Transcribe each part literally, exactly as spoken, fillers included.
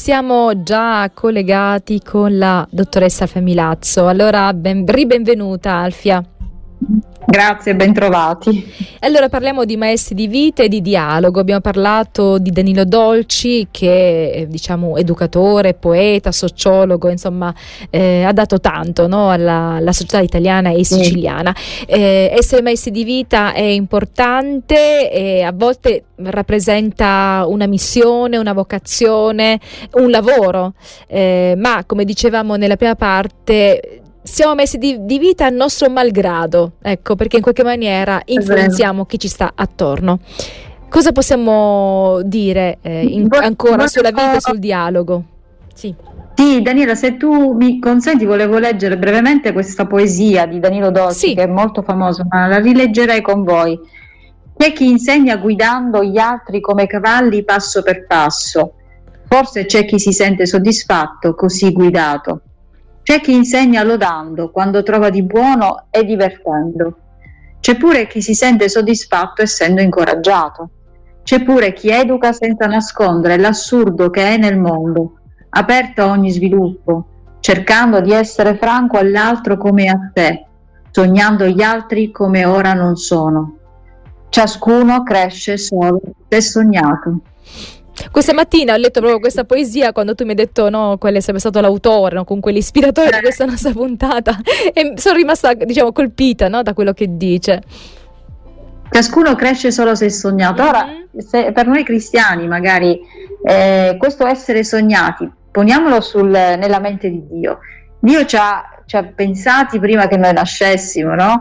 siamo già collegati con la dottoressa Alfia Milazzo. Allora, ben, ribenvenuta Alfia. Grazie, bentrovati. Allora parliamo di maestri di vita e di dialogo. Abbiamo parlato di Danilo Dolci, che è, diciamo, educatore, poeta, sociologo, insomma eh, ha dato tanto, no, alla, alla società italiana e siciliana. Eh, essere maestri di vita è importante e a volte rappresenta una missione, una vocazione, un lavoro, eh, ma come dicevamo nella prima parte, siamo messi di, di vita a nostro malgrado, ecco, perché in qualche maniera influenziamo chi ci sta attorno. Cosa possiamo dire eh, in, ancora sulla vita e sul dialogo? Sì. Sì, Daniela, se tu mi consenti, volevo leggere brevemente questa poesia di Danilo Dolci, sì, che è molto famosa, ma la rileggerei con voi. C'è chi insegna guidando gli altri come cavalli passo per passo, forse c'è chi si sente soddisfatto così guidato. C'è chi insegna lodando quando trova di buono e divertendo. C'è pure chi si sente soddisfatto essendo incoraggiato. C'è pure chi educa senza nascondere l'assurdo che è nel mondo, aperto a ogni sviluppo, cercando di essere franco all'altro come a te, sognando gli altri come ora non sono. Ciascuno cresce solo se sognato. Questa mattina ho letto proprio questa poesia quando tu mi hai detto, no, quale sarebbe stato l'autore, no, comunque l'ispiratore di questa nostra puntata, e sono rimasta, diciamo, colpita, no, da quello che dice. Ciascuno cresce solo se sognato. Mm-hmm. Ora, se per noi cristiani magari eh, questo essere sognati, poniamolo sul, nella mente di Dio. Dio ci ha, ci ha pensati prima che noi nascessimo, no?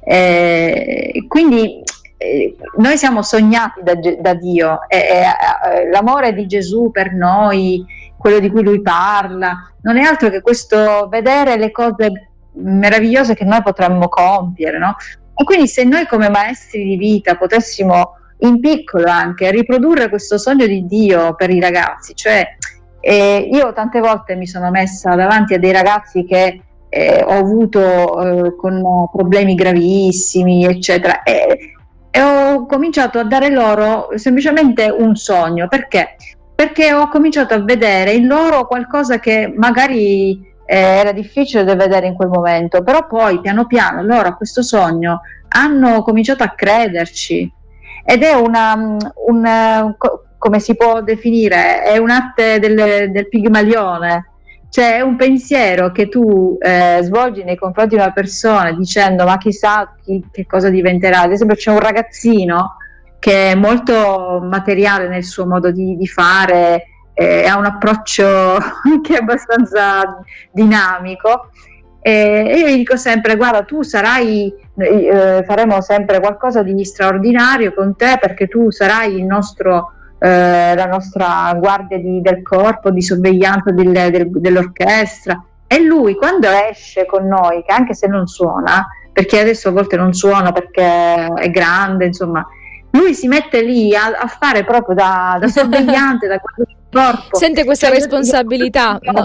Eh, quindi Eh, noi siamo sognati da, da Dio, eh, eh, l'amore di Gesù per noi, quello di cui lui parla, non è altro che questo vedere le cose meravigliose che noi potremmo compiere, no? E quindi se noi come maestri di vita potessimo in piccolo anche riprodurre questo sogno di Dio per i ragazzi, cioè eh, io tante volte mi sono messa davanti a dei ragazzi che eh, ho avuto eh, con problemi gravissimi, eccetera, e e ho cominciato a dare loro semplicemente un sogno. Perché? Perché ho cominciato a vedere in loro qualcosa che magari eh, era difficile da vedere in quel momento, però poi piano piano loro a questo sogno hanno cominciato a crederci, ed è una, un, come si può definire, è un'arte del, del Pigmalione. Cioè è un pensiero che tu eh, svolgi nei confronti di una persona dicendo ma chissà chi, che cosa diventerà. Ad esempio c'è un ragazzino che è molto materiale nel suo modo di, di fare, eh, ha un approccio che è abbastanza dinamico, e, e io gli dico sempre guarda, tu sarai, eh, faremo sempre qualcosa di straordinario con te, perché tu sarai il nostro Eh, la nostra guardia di, del corpo, di sorveglianza del, del, dell'orchestra. E lui quando esce con noi, che anche se non suona, perché adesso a volte non suona perché è grande, insomma, lui si mette lì a, a fare proprio da, da sorvegliante, da guardia del corpo. Sente questa cioè, responsabilità, no?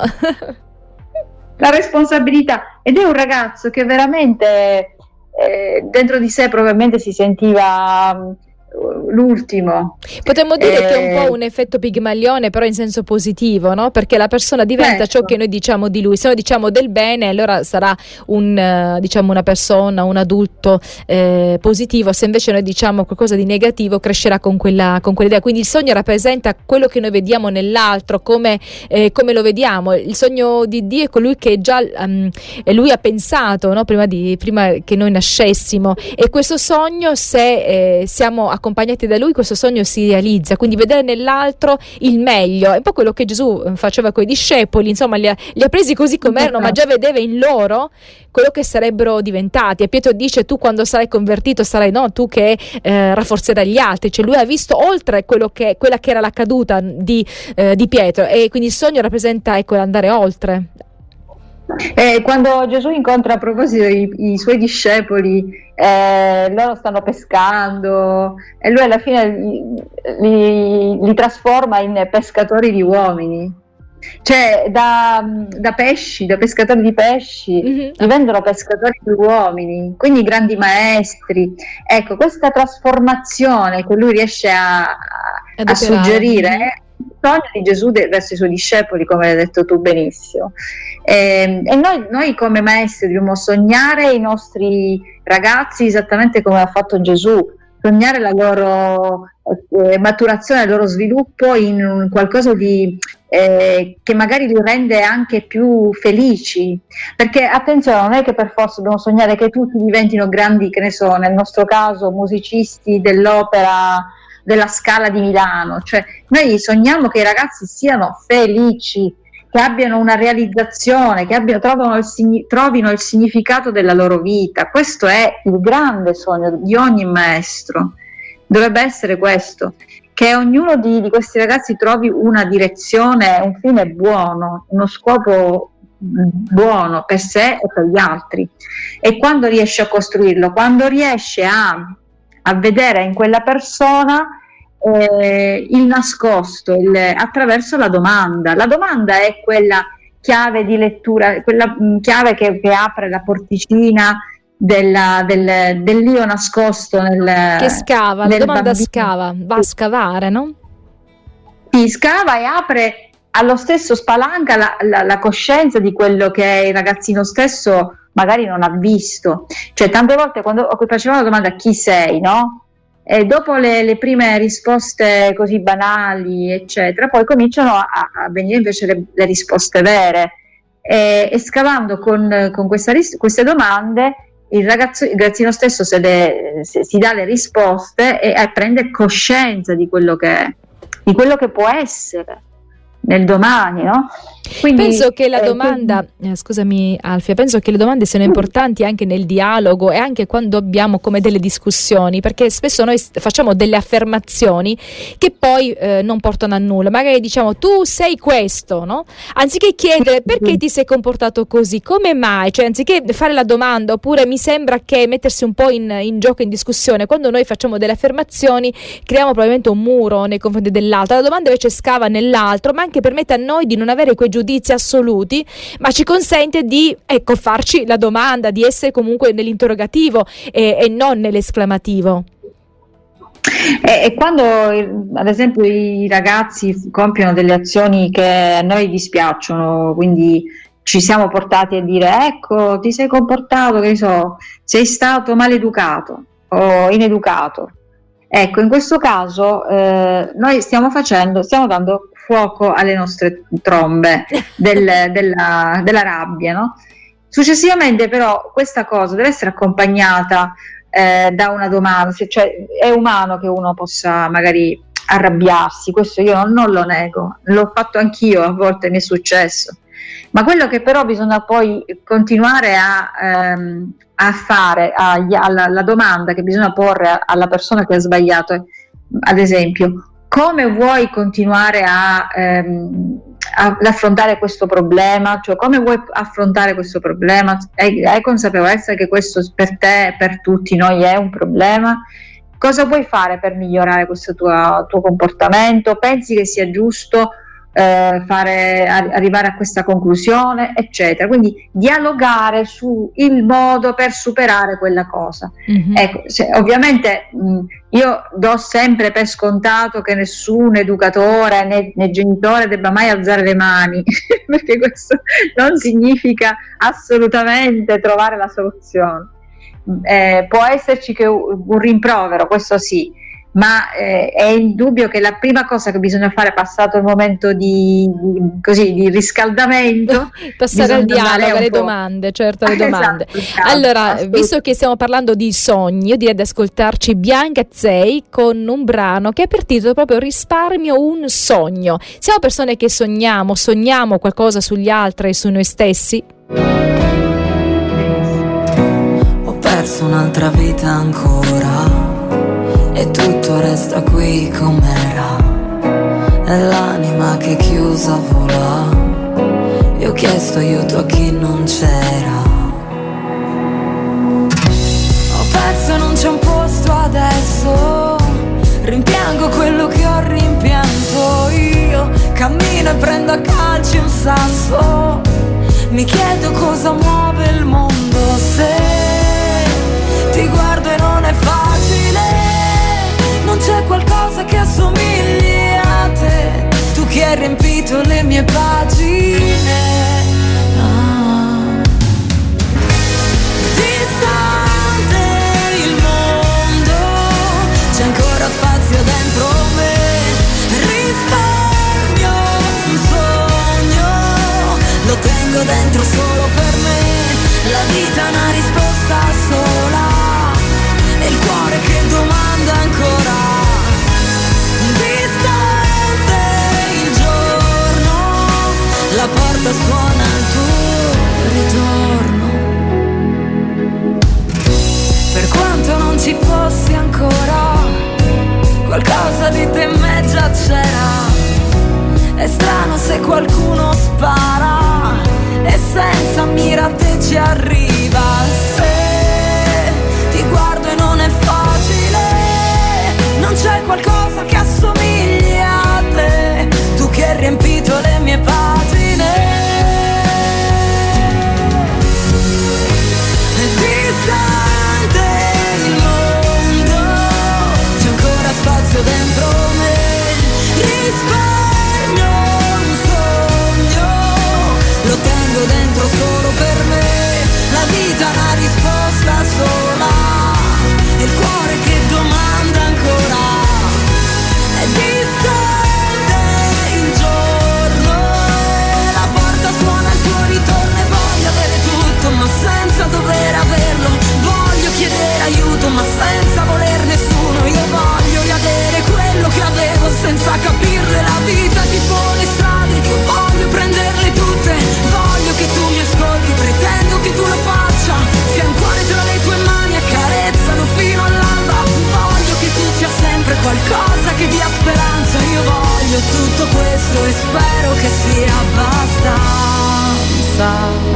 La responsabilità, ed è un ragazzo che veramente eh, dentro di sé probabilmente si sentiva l'ultimo. Potremmo dire eh, che è un po' un effetto Pigmalione, però in senso positivo, no? Perché la persona diventa certo. ciò che noi diciamo di lui. Se noi diciamo del bene, allora sarà un, diciamo, una persona, un adulto eh, positivo. Se invece noi diciamo qualcosa di negativo, crescerà con quella con quell'idea. Quindi il sogno rappresenta quello che noi vediamo nell'altro, come, eh, come lo vediamo. Il sogno di Dio è colui che già um, lui ha pensato, no? prima, di, prima che noi nascessimo, e questo sogno, se eh, siamo accompagnati da lui, questo sogno si realizza. Quindi vedere nell'altro il meglio è un po' quello che Gesù faceva con i discepoli, insomma li ha, li ha presi così com'erano, ma già vedeva in loro quello che sarebbero diventati. E Pietro dice: tu quando sarai convertito sarai no tu che eh, rafforzerai gli altri. Cioè lui ha visto oltre quello che quella che era la caduta di, eh, di Pietro, e quindi il sogno rappresenta, ecco, andare oltre. Eh, quando Gesù incontra a proposito i, i suoi discepoli, eh, loro stanno pescando e lui alla fine li, li, li trasforma in pescatori di uomini, cioè da, da pesci, da pescatori di pesci, mm-hmm. diventano pescatori di uomini, quindi grandi maestri. Ecco, questa trasformazione che lui riesce a, a suggerire, mm-hmm. sogno di Gesù de- verso i suoi discepoli, come hai detto tu benissimo. E, e noi, noi come maestri dobbiamo sognare i nostri ragazzi esattamente come ha fatto Gesù, sognare la loro eh, maturazione, il loro sviluppo in un qualcosa di eh, che magari li rende anche più felici, perché attenzione, non è che per forza dobbiamo sognare che tutti diventino grandi, che ne so, nel nostro caso musicisti dell'opera della Scala di Milano, cioè noi sogniamo che i ragazzi siano felici, che abbiano una realizzazione, che abbiano, trovino, il, trovino il significato della loro vita. Questo è il grande sogno di ogni maestro, dovrebbe essere questo, che ognuno di, di questi ragazzi trovi una direzione, un fine buono, uno scopo buono per sé e per gli altri. E quando riesce a costruirlo, quando riesce a a vedere in quella persona eh, il nascosto, il, attraverso la domanda. La domanda è quella chiave di lettura, quella mh, chiave che, che apre la porticina della, del, dell'io nascosto nel, che scava, la domanda bambino. Scava, va a scavare, no? Si scava e apre allo stesso, spalanca la, la, la coscienza di quello che il ragazzino stesso magari non ha visto. Cioè tante volte quando facevamo la domanda chi sei, no? E dopo le, le prime risposte così banali eccetera, poi cominciano a, a venire invece le, le risposte vere, e, e scavando con, con questa, queste domande il, ragazzo, il ragazzino stesso se le, se, si dà le risposte e, e prende coscienza di quello che è, di quello che può essere nel domani, no? Quindi, penso che la domanda, eh, scusami Alfia, penso che le domande siano importanti anche nel dialogo e anche quando abbiamo come delle discussioni, perché spesso noi facciamo delle affermazioni che poi eh, non portano a nulla. Magari diciamo tu sei questo, no? Anziché chiedere perché ti sei comportato così, come mai, cioè anziché fare la domanda, oppure mi sembra che mettersi un po' in, in gioco, in discussione, quando noi facciamo delle affermazioni creiamo probabilmente un muro nei confronti dell'altro. La domanda invece scava nell'altro, ma anche permette a noi di non avere quei giudizi assoluti, ma ci consente di ecco farci la domanda, di essere comunque nell'interrogativo e, e non nell'esclamativo. E, e quando ad esempio i ragazzi compiono delle azioni che a noi dispiacciono, quindi ci siamo portati a dire ecco ti sei comportato, che so, sei stato maleducato o ineducato, ecco in questo caso eh, noi stiamo facendo, stiamo dando fuoco alle nostre trombe del, della, della rabbia, no? Successivamente però questa cosa deve essere accompagnata eh, da una domanda, cioè è umano che uno possa magari arrabbiarsi, questo io non, non lo nego, l'ho fatto anch'io, a volte mi è successo, ma quello che però bisogna poi continuare a, ehm, a fare, a, alla, alla domanda che bisogna porre alla persona che ha sbagliato è, ad esempio, come vuoi continuare a, ehm, a, ad affrontare questo problema? Cioè, come vuoi affrontare questo problema? Hai, hai consapevolezza che questo per te, per tutti noi è un problema? Cosa vuoi fare per migliorare questo tuo, tuo comportamento? Pensi che sia giusto eh, fare, arrivare a questa conclusione, eccetera? Quindi dialogare su il modo per superare quella cosa. Mm-hmm. Ecco, se, ovviamente mh, io do sempre per scontato che nessun educatore né, né genitore debba mai alzare le mani perché questo non significa assolutamente trovare la soluzione. Eh, può esserci che un rimprovero, questo sì, ma eh, è indubbio che la prima cosa che bisogna fare, passato il momento di, di, così, di riscaldamento, passare al dialogo, alle domande, certo, alle domande. Esatto, esatto, allora, visto che stiamo parlando di sogni, io direi di ascoltarci Bianca Zei con un brano che ha per titolo proprio Risparmio un sogno. Siamo persone che sogniamo, sogniamo qualcosa sugli altri e su noi stessi. Ho perso un'altra vita ancora e tutto resta qui com'era, è l'anima che chiusa vola, io ho chiesto aiuto a chi non c'era, ho perso e non c'è un posto adesso, rimpiango quello che ho rimpianto, io cammino e prendo a calci un sasso, mi chiedo cosa muove il mondo, se ti guardo e non è facile, non c'è qualcosa che assomigli a te, hai riempito le mie pagine. Ah. Distante il mondo, c'è ancora spazio dentro me. Risparmio un sogno, lo tengo dentro solo per me. La vita è una risposta sola, e il cuore che domanda ancora. Distante il giorno, la porta suona al tuo ritorno. Per quanto non ci fossi ancora, qualcosa di te in me già c'era. È strano se qualcuno spara e senza mira te ci arriva. Se ti guardo e non è facile, non c'è qualcosa che assomigli a te, tu che hai riempito le mie pagine. È distante il mondo, c'è ancora spazio dentro me. Risparmio un sogno, lo tengo dentro solo per me. La vita è una risposta sola, e il cuore che domanda ancora. È distante il giorno, e la porta suona al tuo ritorno. E voglio avere tutto ma senza dover averlo, voglio chiedere aiuto ma senza voler nessuno. Io voglio riavere quello che avevo senza capirle. La vita ti pone strade, io voglio prenderle tutte. Voglio che tu mi ascolti, pretendo che tu lo faccia. Sia un cuore tra le tue mani, accarezzalo fino all'alba. Voglio che tu sia sempre qualcosa che dia speranza. Io voglio tutto questo e spero che sia abbastanza.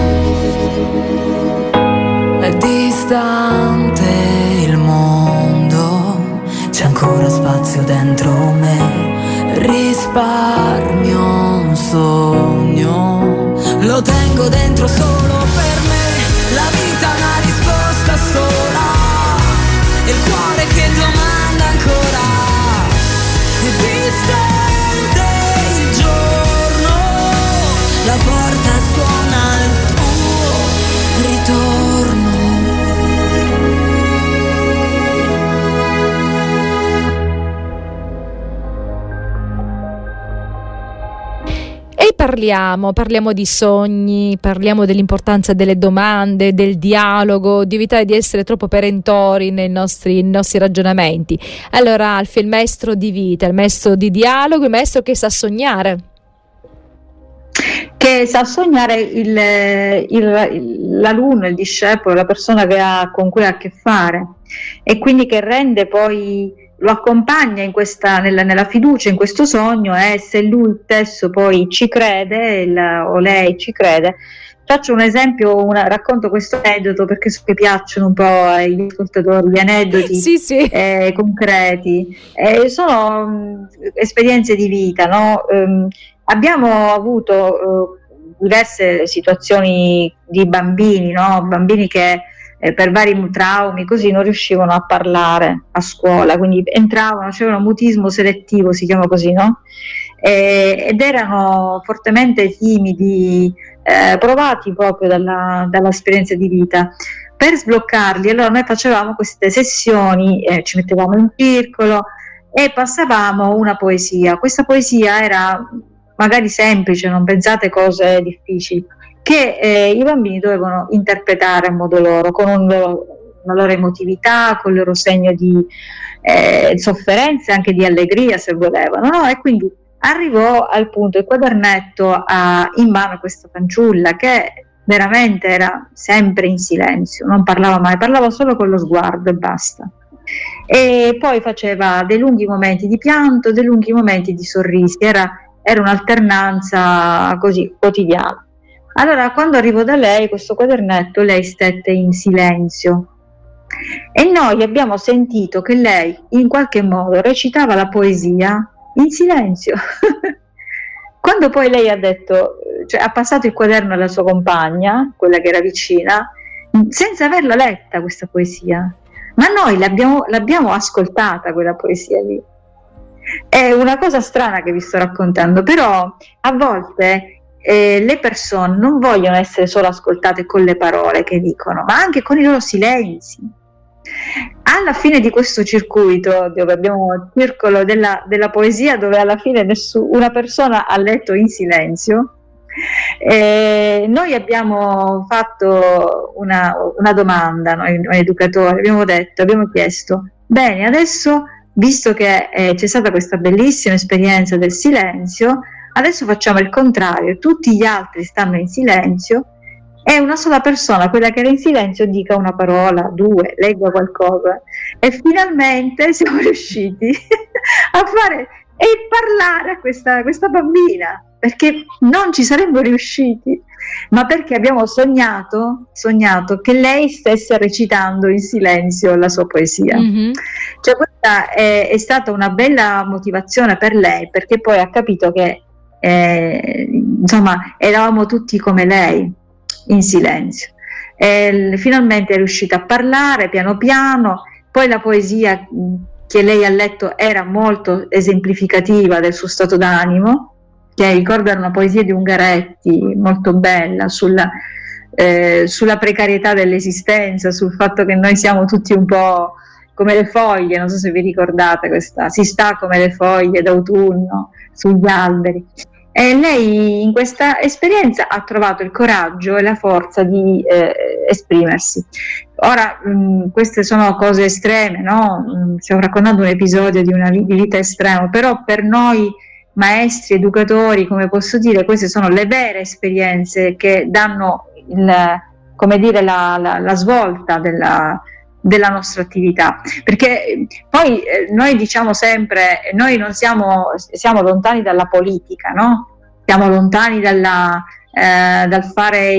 È distante il mondo, c'è ancora spazio dentro me. Risparmio un sogno, lo tengo dentro solo per me. La vita è una risposta sola, e il cuore che domanda ancora. È distante il giorno, la porta suona al tuo ritorno. E parliamo, parliamo di sogni, parliamo dell'importanza delle domande, del dialogo, di evitare di essere troppo perentori nei nostri, nei nostri ragionamenti. Allora, Alfio, il maestro di vita, il maestro di dialogo, il maestro che sa sognare. Che sa sognare il, il, l'alunno, il discepolo, la persona che ha, con cui ha a che fare, e quindi che rende poi, lo accompagna in questa, nella, nella fiducia in questo sogno, e se lui stesso poi ci crede, il, o lei ci crede. Faccio un esempio, una, racconto questo aneddoto perché so che piacciono un po' agli ascoltatori gli aneddoti sì, sì. Eh, concreti. Eh, sono um, esperienze di vita, no? Um, abbiamo avuto uh, diverse situazioni di bambini, no? Bambini che Eh, per vari traumi così non riuscivano a parlare a scuola, quindi entravano, facevano mutismo selettivo, si chiama così, no? E, ed erano fortemente timidi, eh, provati proprio dalla, dall'esperienza di vita. Per sbloccarli, allora noi facevamo queste sessioni, eh, ci mettevamo in circolo e passavamo una poesia. Questa poesia era magari semplice, non pensate cose difficili, che eh, i bambini dovevano interpretare a modo loro, con un loro, una loro emotività, con il loro segno di eh, sofferenza e anche di allegria, se volevano, no? E quindi arrivò al punto il quadernetto a, in mano a questa fanciulla, che veramente era sempre in silenzio, non parlava mai, parlava solo con lo sguardo e basta. E poi faceva dei lunghi momenti di pianto, dei lunghi momenti di sorrisi, era, era un'alternanza così quotidiana. Allora, quando arrivo da lei, questo quadernetto, lei stette in silenzio e noi abbiamo sentito che lei in qualche modo recitava la poesia in silenzio. Quando poi lei ha detto, cioè ha passato il quaderno alla sua compagna, quella che era vicina, senza averla letta questa poesia, ma noi l'abbiamo, l'abbiamo ascoltata quella poesia lì. È una cosa strana che vi sto raccontando, però a volte eh, le persone non vogliono essere solo ascoltate con le parole che dicono, ma anche con i loro silenzi. Alla fine di questo circuito, dove abbiamo il circolo della, della poesia, dove alla fine nessu, una persona ha letto in silenzio, eh, noi abbiamo fatto una, una domanda, noi, noi educatori, abbiamo detto, abbiamo chiesto, bene, adesso visto che eh, c'è stata questa bellissima esperienza del silenzio, adesso facciamo il contrario, tutti gli altri stanno in silenzio e una sola persona, quella che era in silenzio, dica una parola, due, legga qualcosa, e finalmente siamo riusciti a fare e parlare a questa, questa bambina, perché non ci saremmo riusciti, ma perché abbiamo sognato, sognato che lei stesse recitando in silenzio la sua poesia. Mm-hmm. Cioè questa è, è stata una bella motivazione per lei, perché poi ha capito che eh, insomma eravamo tutti come lei, in silenzio, e finalmente è riuscita a parlare piano piano. Poi la poesia che lei ha letto era molto esemplificativa del suo stato d'animo, che ricorda una poesia di Ungaretti molto bella sulla, eh, sulla precarietà dell'esistenza, sul fatto che noi siamo tutti un po' come le foglie, non so se vi ricordate questa, si sta come le foglie d'autunno sugli alberi. E lei in questa esperienza ha trovato il coraggio e la forza di eh, esprimersi. Ora, mh, queste sono cose estreme, no? Mh, stiamo raccontando un episodio di una di vita estrema, però per noi maestri, educatori, come posso dire, queste sono le vere esperienze che danno il, come dire, la, la, la svolta della, della nostra attività, perché poi eh, noi diciamo sempre, noi non siamo, siamo lontani dalla politica, no? Siamo lontani dalla, eh, dal fare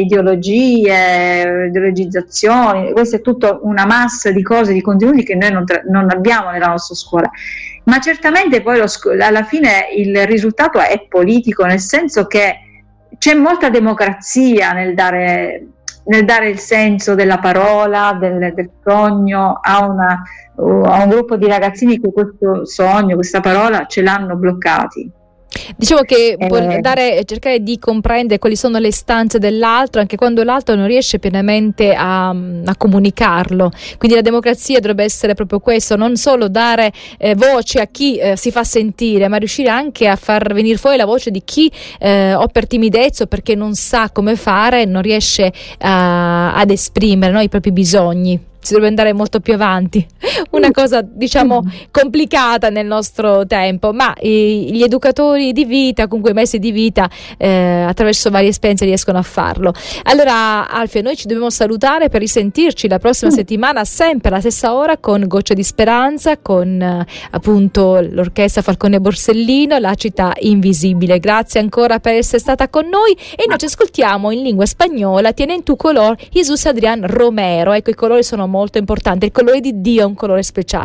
ideologie, ideologizzazioni, questa è tutta una massa di cose, di contenuti che noi non, tra- non abbiamo nella nostra scuola, ma certamente poi lo sc- alla fine il risultato è politico, nel senso che c'è molta democrazia nel dare nel dare il senso della parola, del, del sogno a, una, a un gruppo di ragazzini che questo sogno, questa parola ce l'hanno bloccati. Diciamo che eh, può dare, cercare di comprendere quali sono le istanze dell'altro anche quando l'altro non riesce pienamente a, a comunicarlo, quindi la democrazia dovrebbe essere proprio questo, non solo dare eh, voce a chi eh, si fa sentire, ma riuscire anche a far venire fuori la voce di chi eh, o per timidezza o perché non sa come fare, non riesce uh, ad esprimere, no, i propri bisogni. Si dovrebbe andare molto più avanti, una cosa diciamo complicata nel nostro tempo, ma i, gli educatori di vita, comunque i maestri di vita eh, attraverso varie esperienze riescono a farlo. Allora Alfia, noi ci dobbiamo salutare per risentirci la prossima settimana sempre alla stessa ora con Goccia di Speranza, con eh, appunto l'orchestra Falcone Borsellino, La città invisibile. Grazie ancora per essere stata con noi e noi ci ascoltiamo in lingua spagnola Tienen tu color, Jesus Adrián Romero. Ecco, i colori sono molto importante, il colore di Dio è un colore speciale.